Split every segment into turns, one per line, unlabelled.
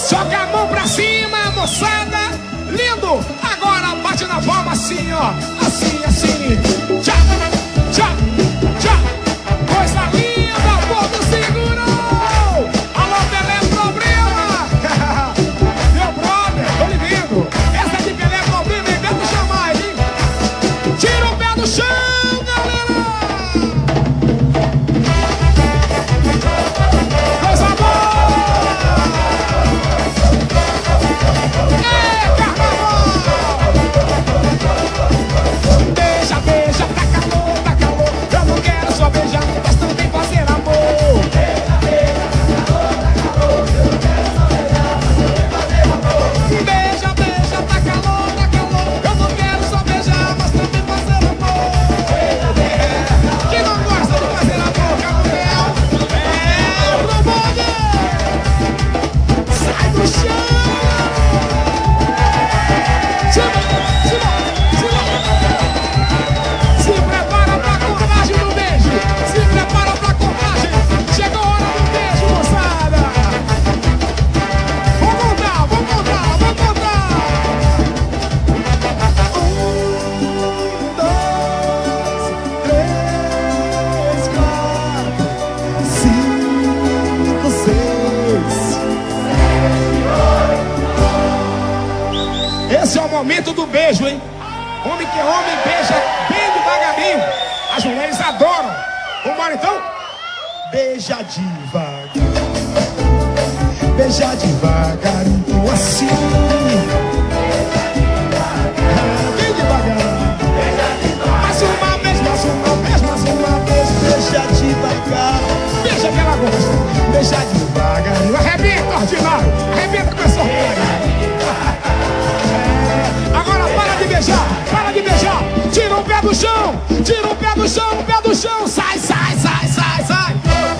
Joga a mão pra cima, moçada. Lindo. Agora bate na palma assim, ó. Assim, assim. Tchá, tchá, tchá. Coisa linda, o povo segurou. Alô, Pelé Problema. Meu brother, tô lhe vendo. Essa é de Pelé Problema, hein? Quero chamar, hein? Tira o pé do chão, galera. Coisa boa. É carnaval. Beija, beija, tá calor, tá calor. Eu não quero só beijar, mas também fazer amor. Beija, beija, tá calor, tá calor. Eu não quero só beijar, mas também fazer amor. Beija, beija, tá calor, tá calor. Eu não quero só beijar, mas também fazer amor. Quem não gosta de fazer amor, Gabriel? É pro bonde. Sai do chão. Se prepara pra contagem do beijo. Se prepara pra contagem. Chegou a hora do beijo, moçada. Vou contar, vou contar, vou contar. 1, 2, 3, 4, 5, 6. Esse é o momento do beijo, hein? Homem que é homem beija bem devagarinho. As mulheres adoram. Vambora então? Beija devagar. Beija devagarinho assim. Bem devagar. Mais uma vez, mais uma vez, mais uma vez. Beija devagar. Beija que ela gosta. Beija devagarinho. Arrebenta, ordinário. Arrebenta com essa ordinária. Agora para de beijar, para de beijar. Tira o pé do chão, tira o pé do chão, o pé do chão. Sai, sai, sai, sai, sai.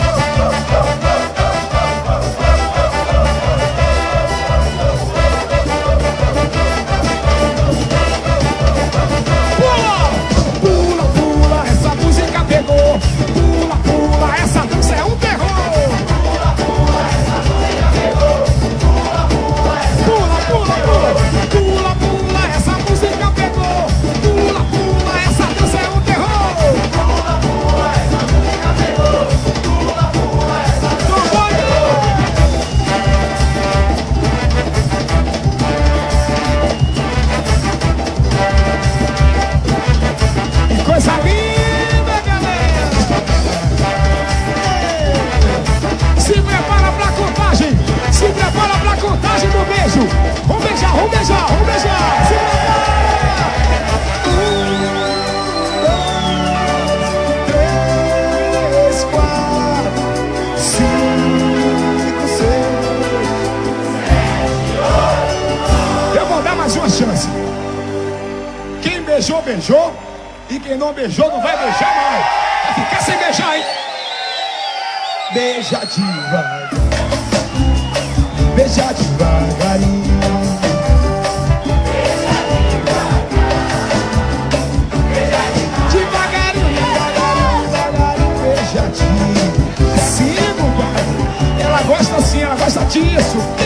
Pula, pula, pula, essa música pegou. Pula, pula, essa dança é um terror. Pula, pula, essa música pegou. Pula, pula, pula, pula, pula, pula, pula, essa música pegou. Pula, pula, essa dança é um terror. Pula, pula, essa música pegou. Pula, pula, essa dança é um terror. Que coisa linda, galera. Se prepara pra contagem. Se prepara pra contagem do beijo. Vamos beijar, vamos beijar, vamos beijar. Se prepara. 1, 2, 3, 4, 5, 6. Eu vou dar mais uma chance. Quem beijou, beijou. E quem não beijou, não vai beijar mais. Vai ficar sem beijar, hein? Beija devagar. Beija devagarinho. Devagarinho, devagarinho, devagarinho. Beija devagar. Sim, compadre. Ela gosta assim, ela gosta disso.